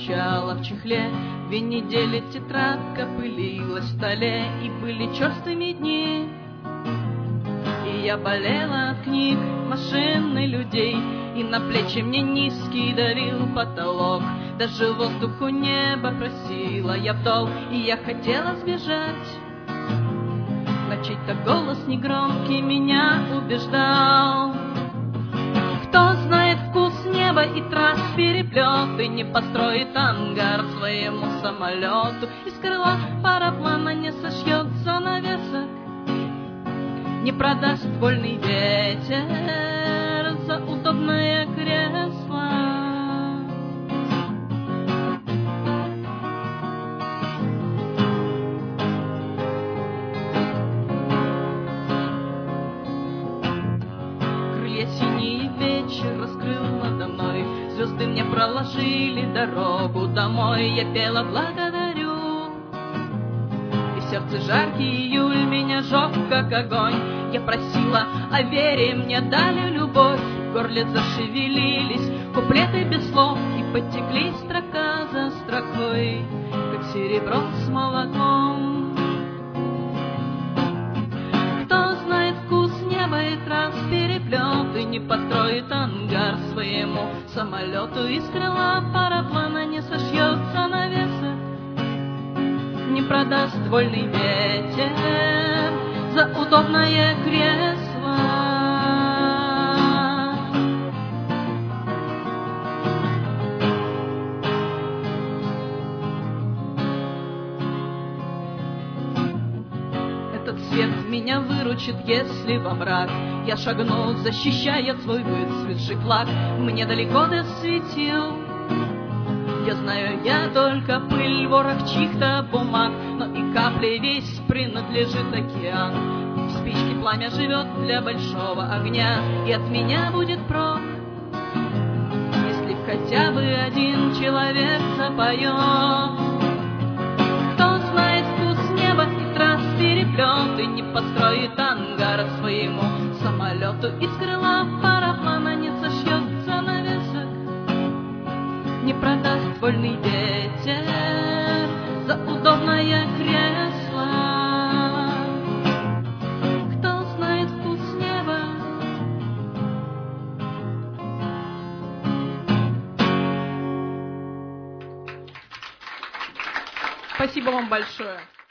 торчала в чехле. 2 недели тетрадка пылилась в столе, и были черствыми дни. И я болела от книг, машин и людей, и на плечи мне низкий давил потолок. Даже воздуху небо просила я вдол, и я хотела сбежать. Но чей-то голос негромкий меня убеждал: кто знает вкус неба и трасс переплет, и не построит ангар своему самолету, из крыла параплана не сошьет занавесок, не продаст вольный ветер за удобное кресло. Крылья синие вечер раскрыл надо мной, звезды мне проложили дорогу домой. Я пела благодарю, и в сердце жаркий июль меня жег как огонь. Я просила о вере, мне дали любовь, в горле зашевелились куплеты без слов, и потекли строка за строкой, как серебро с молоком. Кто знает вкус неба и трасс переплет, и не построит ангар своему самолету, из крыла параплана не сошьет занавесок, не продаст вольный ветер за удобное кресло. Этот свет меня выручит, если во мрак я шагну, защищая свой выцветший флаг. Мне далеко до светил, я знаю, я только пыль, ворох чьих-то бумаг, но и капли весь принадлежит океан. В спичке пламя живет для большого огня, и от меня будет прок, если хотя бы один человек запоет. Кто знает вкус неба и трасс переплет, и не построит ангар своему самолету, из крыла параплана не сошьет занавесок, не продаст вольный ветер за удобное кресло. Кто знает вкус неба? Спасибо вам большое.